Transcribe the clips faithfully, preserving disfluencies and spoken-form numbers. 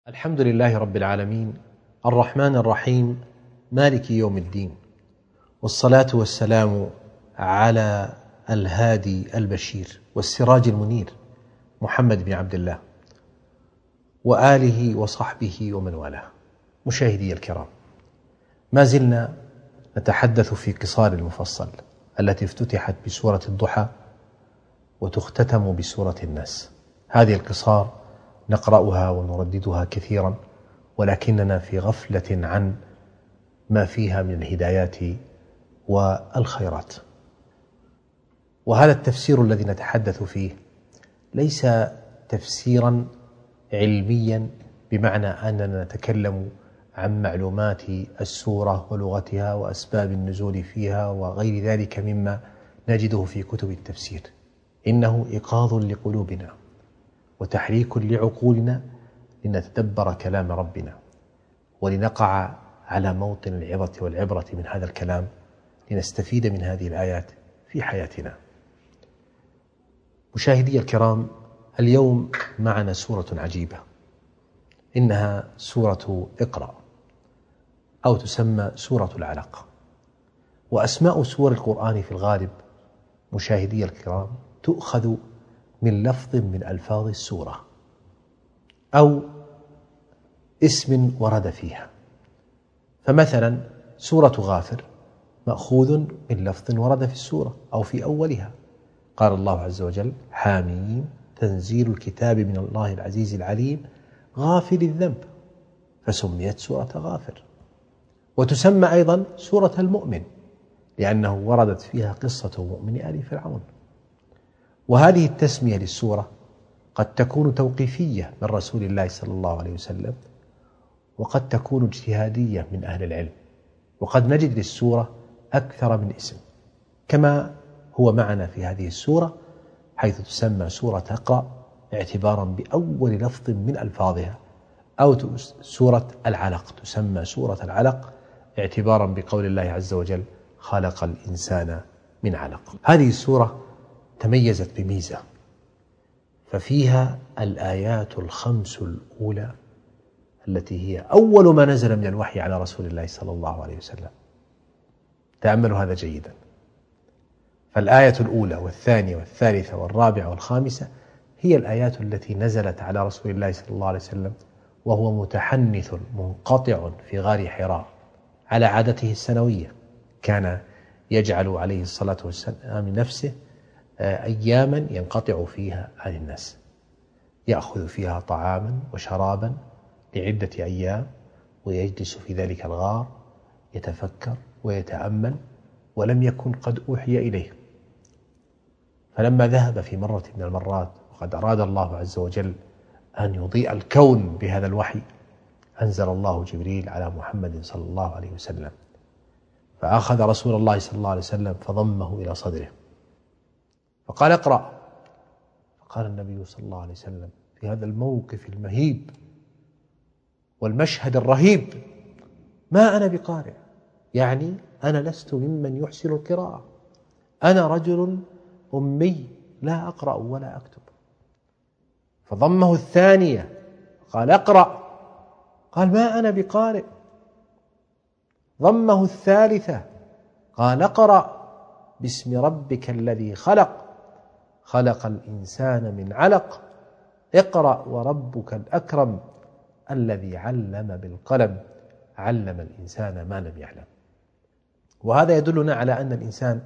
الحمد لله رب العالمين الرحمن الرحيم مالك يوم الدين، والصلاة والسلام على الهادي البشير والسراج المنير محمد بن عبد الله وآله وصحبه ومن والاه. مشاهدي الكرام، ما زلنا نتحدث في قصار المفصل التي افتتحت بسورة الضحى وتختتم بسورة الناس. هذه القصار نقرأها ونرددها كثيرا، ولكننا في غفلة عن ما فيها من الهدايات والخيرات. وهذا التفسير الذي نتحدث فيه ليس تفسيرا علميا بمعنى أننا نتكلم عن معلومات السورة ولغتها وأسباب النزول فيها وغير ذلك مما نجده في كتب التفسير. إنه إيقاظ لقلوبنا وتحريك لعقولنا لنتدبر كلام ربنا ولنقع على موطن العظة والعبرة من هذا الكلام، لنستفيد من هذه الآيات في حياتنا. مشاهدي الكرام، اليوم معنا سورة عجيبة، إنها سورة اقرأ أو تسمى سورة العلق. وأسماء سور القرآن في الغالب مشاهدي الكرام تؤخذ من لفظ من ألفاظ السورة أو اسم ورد فيها. فمثلا سورة غافر مأخوذ من لفظ ورد في السورة أو في أولها، قال الله عز وجل: حاميم تنزيل الكتاب من الله العزيز العليم غافر الذنب، فسميت سورة غافر. وتسمى أيضا سورة المؤمن لأنه وردت فيها قصة مؤمن آل فرعون. وهذه التسمية للسورة قد تكون توقيفية من رسول الله صلى الله عليه وسلم، وقد تكون اجتهادية من أهل العلم، وقد نجد للسورة أكثر من اسم، كما هو معنا في هذه السورة، حيث تسمى سورة اقرأ اعتبارا بأول لفظ من ألفاظها، أو سورة العلق تسمى سورة العلق اعتبارا بقول الله عز وجل: خلق الإنسان من علق. هذه السورة تميزت بميزة، ففيها الآيات الخمس الأولى التي هي أول ما نزل من الوحي على رسول الله صلى الله عليه وسلم. تأملوا هذا جيدا، فالآية الأولى والثانية والثالثة والرابعة والخامسة هي الآيات التي نزلت على رسول الله صلى الله عليه وسلم وهو متحنث منقطع في غار حراء على عادته السنوية. كان يجعل عليه الصلاة والسلام من نفسه أياما ينقطع فيها عن الناس، يأخذ فيها طعاما وشرابا لعدة أيام، ويجلس في ذلك الغار يتفكر ويتأمل، ولم يكن قد أوحي إليه. فلما ذهب في مرة من المرات وقد أراد الله عز وجل أن يضيء الكون بهذا الوحي، أنزل الله جبريل على محمد صلى الله عليه وسلم، فأخذ رسول الله صلى الله عليه وسلم فضمه إلى صدره فقال: اقرأ. فقال النبي صلى الله عليه وسلم في هذا الموقف المهيب والمشهد الرهيب: ما أنا بقارئ، يعني أنا لست ممن يحسن القراءة، أنا رجل أمي لا أقرأ ولا أكتب. فضمه الثانية قال: اقرأ. قال: ما أنا بقارئ. ضمه الثالثة قال: اقرأ باسم ربك الذي خلق، خلق الإنسان من علق، اقرأ وربك الأكرم الذي علم بالقلم، علم الإنسان ما لم يعلم. وهذا يدلنا على أن الإنسان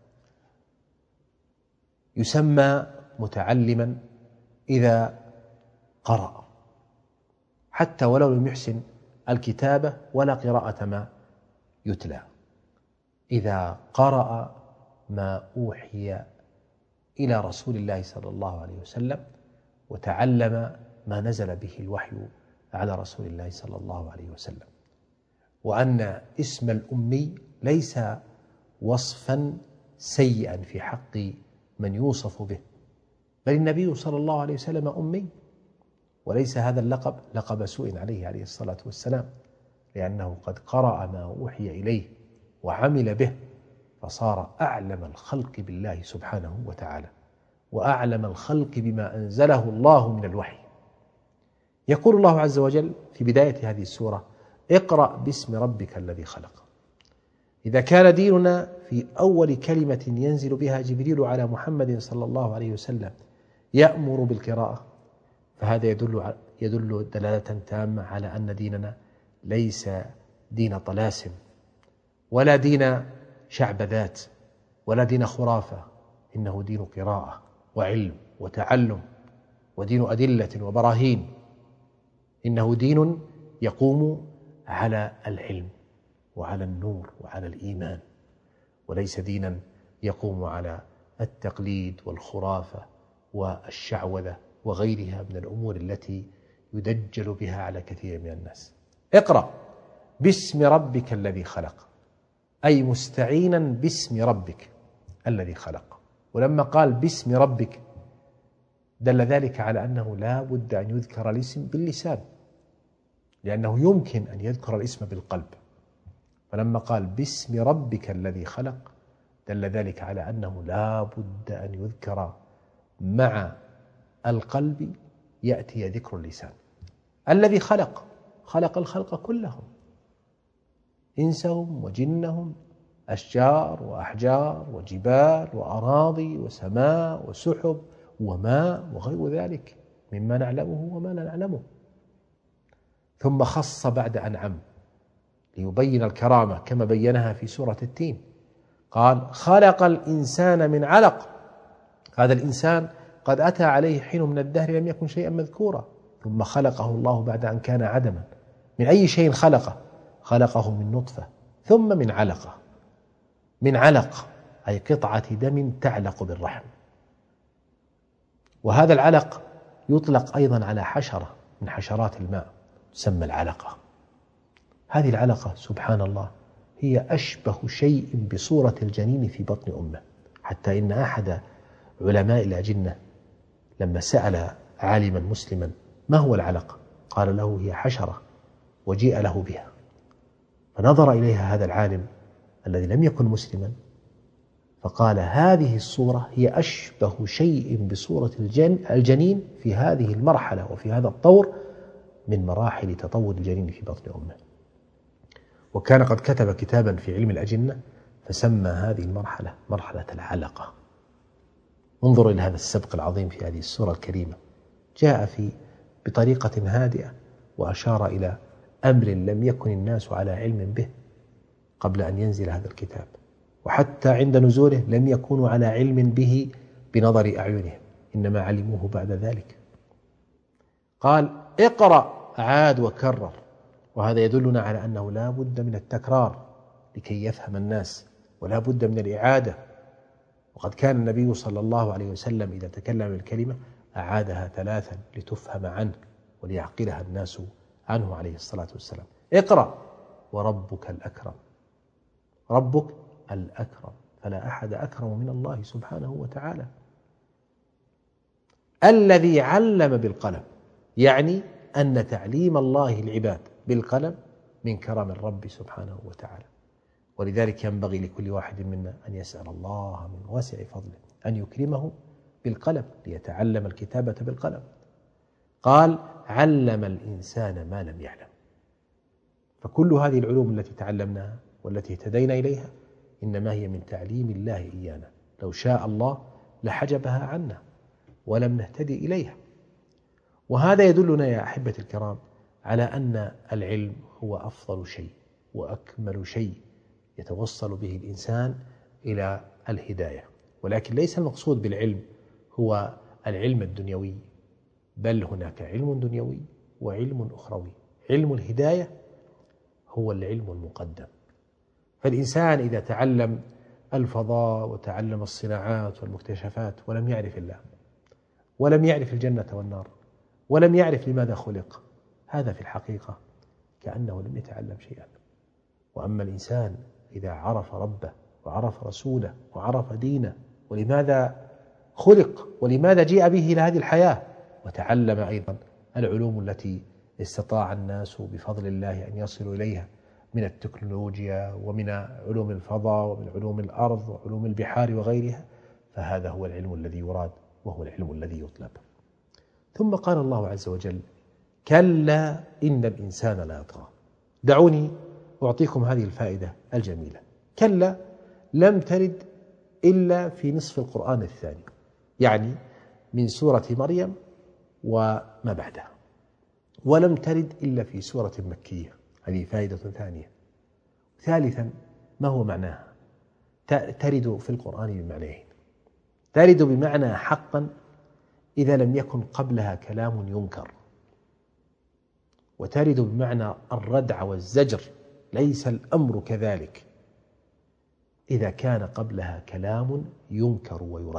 يسمى متعلما إذا قرأ، حتى ولو لم يحسن الكتابة ولا قراءة ما يتلى. إذا قرأ ما أوحي إلى رسول الله صلى الله عليه وسلم وتعلم ما نزل به الوحي على رسول الله صلى الله عليه وسلم. وأن اسم الأمي ليس وصفا سيئا في حق من يوصف به، بل النبي صلى الله عليه وسلم أمي، وليس هذا اللقب لقب سوء عليه عليه الصلاة والسلام، لأنه قد قرأ ما أوحي إليه وعمل به، فصار أعلم الخلق بالله سبحانه وتعالى، وأعلم الخلق بما أنزله الله من الوحي. يقول الله عز وجل في بداية هذه السورة: اقرأ باسم ربك الذي خلق. إذا كان ديننا في أول كلمة ينزل بها جبريل على محمد صلى الله عليه وسلم يأمر بالقراءة، فهذا يدل يدل دلالة تامة على أن ديننا ليس دين طلاسم، ولا دين شعبذات، ولا دين خرافة، إنه دين قراءة وعلم وتعلم، ودين أدلة وبراهين. إنه دين يقوم على العلم وعلى النور وعلى الإيمان، وليس دينا يقوم على التقليد والخرافة والشعوذة وغيرها من الأمور التي يدجل بها على كثير من الناس. اقرأ باسم ربك الذي خلق، أي مستعينا باسم ربك الذي خلق. ولما قال باسم ربك دل ذلك على أنه لا بد أن يذكر الاسم باللسان، لأنه يمكن أن يذكر الاسم بالقلب. فلما قال باسم ربك الذي خلق دل ذلك على أنه لا بد أن يذكر مع القلب يأتي ذكر اللسان. الذي خلق، خلق الخلق كلهم، إنسهم وجنهم، أشجار وأحجار وجبال وأراضي وسماء وسحب وماء وغير ذلك مما نعلمه وما لا نعلمه. ثم خص بعد أن عم ليبين الكرامة كما بينها في سورة التين، قال خلق الإنسان من علق. هذا الإنسان قد أتى عليه حين من الدهر لم يكن شيئا مذكورا، ثم خلقه الله بعد أن كان عدما. من أي شيء خلقه؟ خلقه من نطفة ثم من علقة. من علق أي قطعة دم تعلق بالرحم. وهذا العلق يطلق أيضا على حشرة من حشرات الماء تسمى العلقة. هذه العلقة سبحان الله هي أشبه شيء بصورة الجنين في بطن أمه، حتى إن أحد علماء الأجنة لما سأل عالما مسلما ما هو العلق قال له هي حشرة وجيء له بها، فنظر إليها هذا العالم الذي لم يكن مسلما فقال هذه الصورة هي أشبه شيء بصورة الجن الجنين في هذه المرحلة وفي هذا الطور من مراحل تطور الجنين في بطن أمه. وكان قد كتب كتابا في علم الأجنة فسمى هذه المرحلة مرحلة العلقة. انظروا إلى هذا السبق العظيم في هذه السورة الكريمة، جاء في بطريقة هادئة وأشار إلى أمر لم يكن الناس على علم به قبل أن ينزل هذا الكتاب، وحتى عند نزوله لم يكونوا على علم به بنظر أعينهم، إنما علموه بعد ذلك. قال اقرأ، عاد وكرر، وهذا يدلنا على أنه لا بد من التكرار لكي يفهم الناس، ولا بد من الإعادة. وقد كان النبي صلى الله عليه وسلم إذا تكلم الكلمة أعادها ثلاثا لتفهم عنه وليعقلها الناس عنه عليه الصلاة والسلام. اقرأ وربك الأكرم. ربك الأكرم، فلا أحد أكرم من الله سبحانه وتعالى. الذي علم بالقلم، يعني أن تعليم الله العباد بالقلم من كرم الرب سبحانه وتعالى. ولذلك ينبغي لكل واحد منا أن يسأل الله من واسع فضله أن يكرمه بالقلم ليتعلم الكتابة بالقلم. قال علم الإنسان ما لم يعلم. فكل هذه العلوم التي تعلمناها والتي اهتدينا إليها إنما هي من تعليم الله إيانا، لو شاء الله لحجبها عنا ولم نهتدي إليها. وهذا يدلنا يا أحبة الكرام على أن العلم هو أفضل شيء وأكمل شيء يتوصل به الإنسان إلى الهداية. ولكن ليس المقصود بالعلم هو العلم الدنيوي، بل هناك علم دنيوي وعلم أخروي. علم الهداية هو العلم المقدم. فالإنسان إذا تعلم الفضاء وتعلم الصناعات والمكتشفات ولم يعرف الله ولم يعرف الجنة والنار ولم يعرف لماذا خلق، هذا في الحقيقة كأنه لم يتعلم شيئا. وأما الإنسان إذا عرف ربه وعرف رسوله وعرف دينه ولماذا خلق ولماذا جاء به إلى هذه الحياة، وتعلم أيضا العلوم التي استطاع الناس بفضل الله أن يصلوا إليها من التكنولوجيا ومن علوم الفضاء ومن علوم الأرض وعلوم البحار وغيرها، فهذا هو العلم الذي يراد وهو العلم الذي يطلب. ثم قال الله عز وجل كلا إن الإنسان لا يطغى. دعوني أعطيكم هذه الفائدة الجميلة. كلا لم ترد إلا في نصف القرآن الثاني، يعني من سورة مريم وما بعدها، ولم ترد إلا في سورة مكية. هذه فائدة ثانية. ثالثا، ما هو معناها؟ ترد في القرآن بمعنيين: ترد بمعنى حقا إذا لم يكن قبلها كلام ينكر، وترد بمعنى الردع والزجر، ليس الأمر كذلك، إذا كان قبلها كلام ينكر ويرد.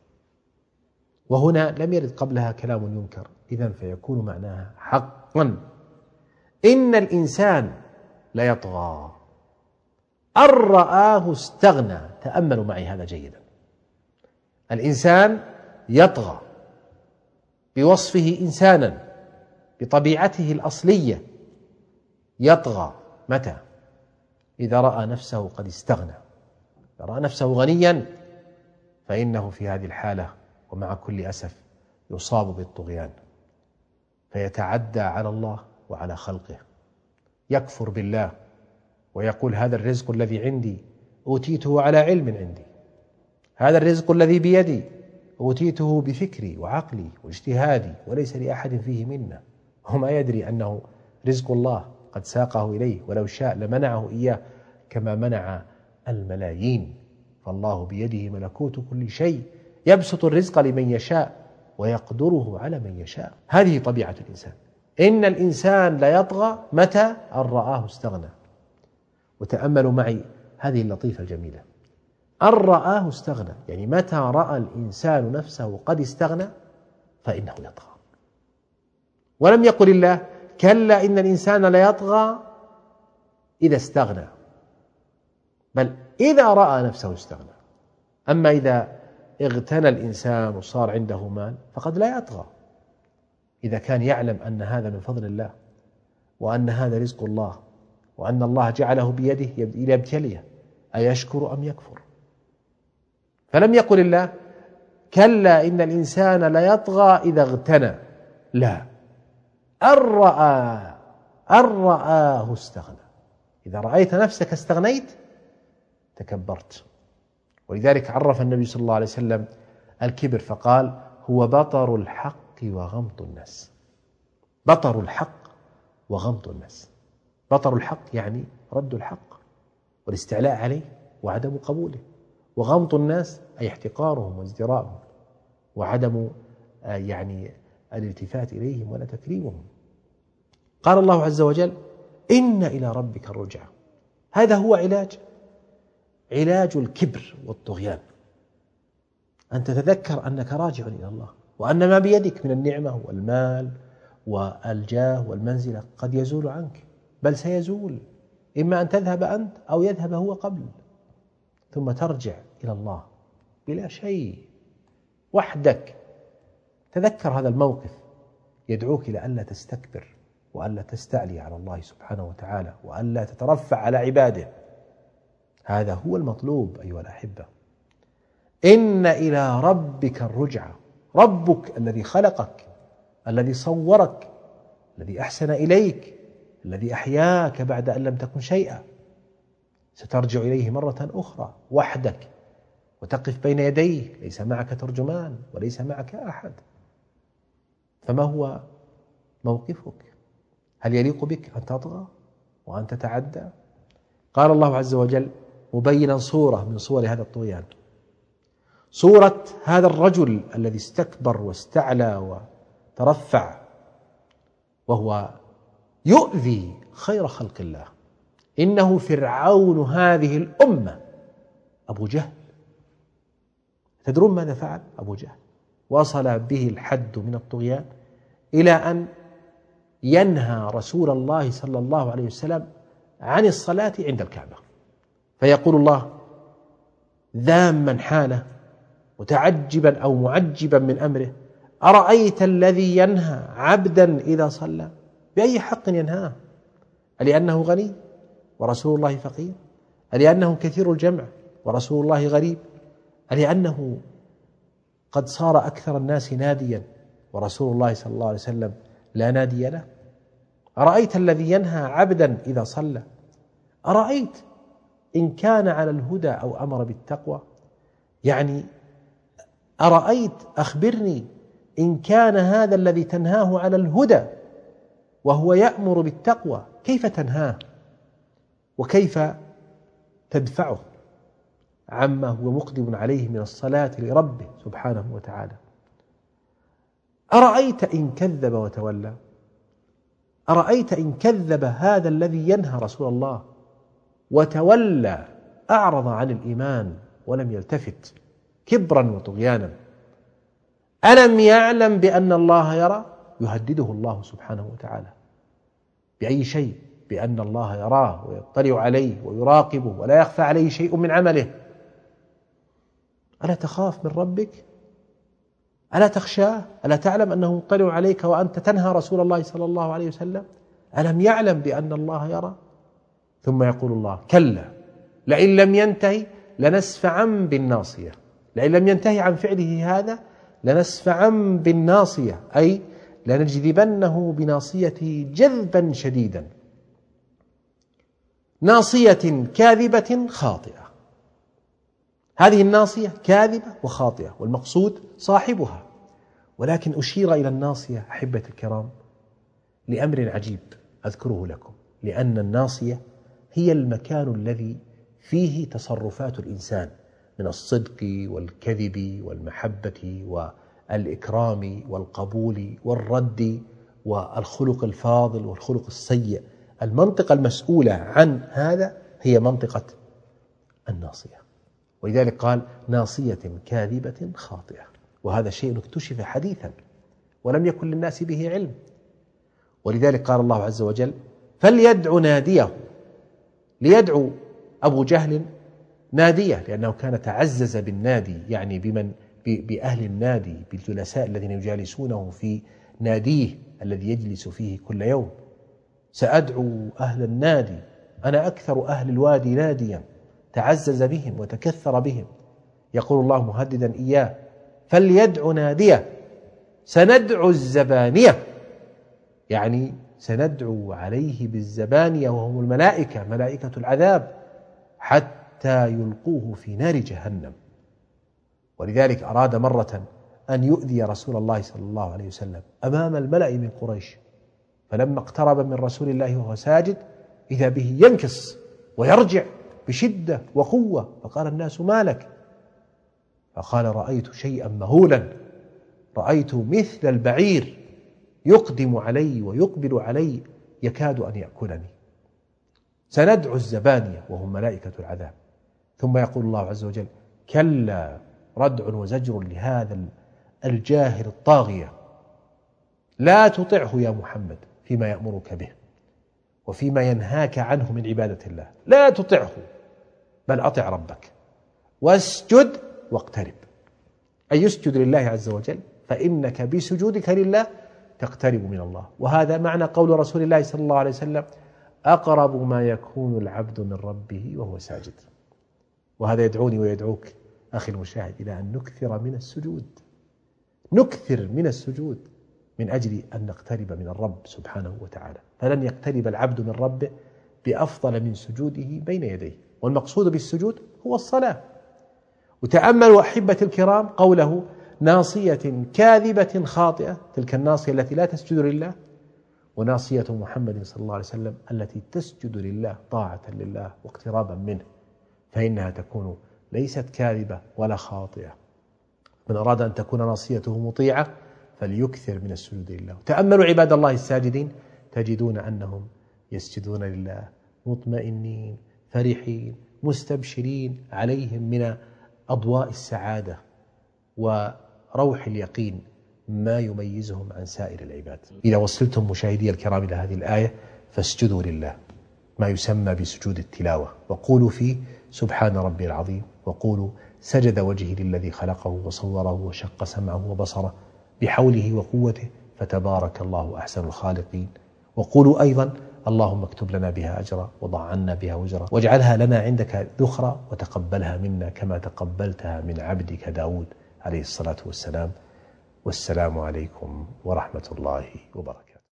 وهنا لم يرد قبلها كلام ينكر، إذن فيكون معناها حقا إن الإنسان ليطغى أن رآه استغنى. تأملوا معي هذا جيدا. الإنسان يطغى بوصفه إنسانا، بطبيعته الأصلية يطغى متى؟ إذا رأى نفسه قد استغنى. إذا رأى نفسه غنيا فإنه في هذه الحالة ومع كل أسف يصاب بالطغيان، فيتعدى على الله وعلى خلقه، يكفر بالله ويقول: هذا الرزق الذي عندي أوتيته على علم عندي، هذا الرزق الذي بيدي أوتيته بفكري وعقلي واجتهادي وليس لأحد فيه منا. وما يدري أنه رزق الله قد ساقه إليه، ولو شاء لمنعه إياه كما منع الملايين. فالله بيده ملكوت كل شيء، يبسط الرزق لمن يشاء ويقدره على من يشاء. هذه طبيعة الإنسان. إن الإنسان ليطغى متى؟ أن رآه استغنى. وتأملوا معي هذه اللطيفة الجميلة: أن رآه استغنى، يعني متى رأى الإنسان نفسه قد استغنى فإنه يطغى. ولم يقل الله: كلا إن الإنسان ليطغى إذا استغنى، بل إذا رأى نفسه استغنى. أما إذا اغتنى الإنسان وصار عنده مال فقد لا يطغى، إذا كان يعلم أن هذا من فضل الله وأن هذا رزق الله وأن الله جعله بيده ليبتليه، أيشكر أم يكفر؟ فلم يقل الله: كلا إن الإنسان ليطغى إذا اغتنى، لا، أن رأى أن رآه استغنى. إذا رأيت نفسك استغنيت تكبرت. ولذلك عرف النبي صلى الله عليه وسلم الكبر فقال: هو بطر الحق وغمط الناس. بطر الحق وغمط الناس. بطر الحق يعني رد الحق والاستعلاء عليه وعدم قبوله، وغمط الناس أي احتقارهم وازدراءهم وعدم يعني الالتفات إليهم ولا تكريمهم. قال الله عز وجل: إن إلى ربك الرجعى. هذا هو علاج علاج الكبر والطغيان، أن تتذكر أنك راجع إلى الله، وأن ما بيدك من النعمة والمال والجاه والمنزلة قد يزول عنك، بل سيزول، إما أن تذهب أنت أو يذهب هو قبل، ثم ترجع إلى الله بلا شيء وحدك. تذكر هذا الموقف يدعوك إلى ألا تستكبر وألا تستعلي على الله سبحانه وتعالى وألا تترفع على عباده. هذا هو المطلوب أيها الأحبة. إن إلى ربك الرجعى. ربك الذي خلقك، الذي صورك، الذي أحسن إليك، الذي أحياك بعد أن لم تكن شيئا، سترجع إليه مرة أخرى وحدك وتقف بين يديه، ليس معك ترجمان وليس معك أحد. فما هو موقفك؟ هل يليق بك أن تطغى وأن تتعدى؟ قال الله عز وجل مبينا صورة من صور هذا الطغيان، صورة هذا الرجل الذي استكبر واستعلى وترفع، وهو يؤذي خير خلق الله. إنه فرعون هذه الأمة أبو جهل. تدرون ماذا فعل أبو جهل؟ وصل به الحد من الطغيان إلى أن ينهى رسول الله صلى الله عليه وسلم عن الصلاة عند الكعبة، فيقول الله ذاما حاله متعجبا أو معجبا من أمره: أرأيت الذي ينهى عبدا إذا صلى؟ بأي حق ينهاه؟ ألأنه غني ورسول الله فقير؟ ألأنه كثير الجمع ورسول الله غريب؟ ألأنه قد صار أكثر الناس ناديا ورسول الله صلى الله عليه وسلم لا نادي له. أرأيت الذي ينهى عبدا إذا صلى؟ أرأيت إن كان على الهدى أو أمر بالتقوى؟ يعني أرأيت أخبرني إن كان هذا الذي تنهاه على الهدى وهو يأمر بالتقوى كيف تنهاه وكيف تدفعه عما هو مقدم عليه من الصلاة لربه سبحانه وتعالى. أرأيت إن كذب وتولى؟ أرأيت إن كذب هذا الذي ينهى رسول الله وتولى، أعرض عن الإيمان ولم يلتفت كبرا وطغيانا؟ ألم يعلم بأن الله يرى؟ يهدده الله سبحانه وتعالى بأي شيء؟ بأن الله يراه ويطلع عليه ويراقبه ولا يخفى عليه شيء من عمله. ألا تخاف من ربك؟ ألا تخشاه؟ ألا تعلم أنه يطلع عليك وأنت تنهى رسول الله صلى الله عليه وسلم؟ ألم يعلم بأن الله يرى؟ ثم يقول الله: كلا لئن لم ينتهي لنسفعا بالناصية. لئن لم ينتهي عن فعله هذا لنسفعا بالناصية، أي لنجذبنه بناصيته جذبا شديدا. ناصية كاذبة خاطئة. هذه الناصية كاذبة وخاطئة والمقصود صاحبها. ولكن أشير إلى الناصية أحبة الكرام لأمر عجيب أذكره لكم، لأن الناصية هي المكان الذي فيه تصرفات الإنسان من الصدق والكذب والمحبة والإكرام والقبول والرد والخلق الفاضل والخلق السيء. المنطقة المسؤولة عن هذا هي منطقة الناصية، ولذلك قال: ناصية كاذبة خاطئة. وهذا شيء اكتشف حديثا ولم يكن للناس به علم. ولذلك قال الله عز وجل: فليدع ناديه. ليدعو أبو جهل ناديه لأنه كان تعزز بالنادي، يعني بمن بأهل النادي، بالجلساء الذين يجالسونه في ناديه الذي يجلس فيه كل يوم. سأدعو أهل النادي، أنا أكثر أهل الوادي ناديا. تعزز بهم وتكثر بهم. يقول الله مهددا إياه: فليدع ناديه سندعو الزبانية، يعني سندعو عليه بالزبانية وهم الملائكة، ملائكة العذاب، حتى يلقوه في نار جهنم. ولذلك أراد مرة أن يؤذي رسول الله صلى الله عليه وسلم أمام الملأ من قريش، فلما اقترب من رسول الله وهو ساجد إذا به ينكص ويرجع بشدة وقوة، فقال الناس: ما لك؟ فقال: رأيت شيئا مهولا، رأيت مثل البعير يقدم علي ويقبل علي يكاد أن يأكلني. سندعو الزبانية وهم ملائكة العذاب. ثم يقول الله عز وجل: كلا ردع وزجر لهذا الجاهل الطاغية، لا تطعه يا محمد فيما يأمرك به وفيما ينهاك عنه من عبادة الله. لا تطعه، بل أطع ربك واسجد واقترب، أي يسجد لله عز وجل، فإنك بسجودك لله تقترب من الله. وهذا معنى قول رسول الله صلى الله عليه وسلم: أقرب ما يكون العبد من ربه وهو ساجد. وهذا يدعوني ويدعوك أخي المشاهد إلى أن نكثر من السجود، نكثر من السجود من أجل أن نقترب من الرب سبحانه وتعالى. فلن يقترب العبد من ربه بأفضل من سجوده بين يديه، والمقصود بالسجود هو الصلاة. وتأملوا أحبة الكرام قوله: ناصية كاذبة خاطئة، تلك الناصية التي لا تسجد لله، وناصية محمد صلى الله عليه وسلم التي تسجد لله طاعة لله واقترابا منه، فإنها تكون ليست كاذبة ولا خاطئة. من أراد أن تكون ناصيته مطيعة فليكثر من السجود لله. تأملوا عباد الله الساجدين، تجدون أنهم يسجدون لله مطمئنين فرحين مستبشرين، عليهم من أضواء السعادة وروح اليقين ما يميزهم عن سائر العباد. إذا وصلتم مشاهدي الكرام إلى هذه الآية فاسجدوا لله، ما يسمى بسجود التلاوة، وقولوا فيه: سبحان ربي العظيم، وقولوا: سجد وجهي للذي خلقه وصوره وشق سمعه وبصره بحوله وقوته فتبارك الله أحسن الخالقين. وقولوا أيضا: اللهم اكتب لنا بها أجرا وضع عنا بها وزرا واجعلها لنا عندك ذخرا وتقبلها منا كما تقبلتها من عبدك داود عليه الصلاة والسلام. والسلام عليكم ورحمة الله وبركاته.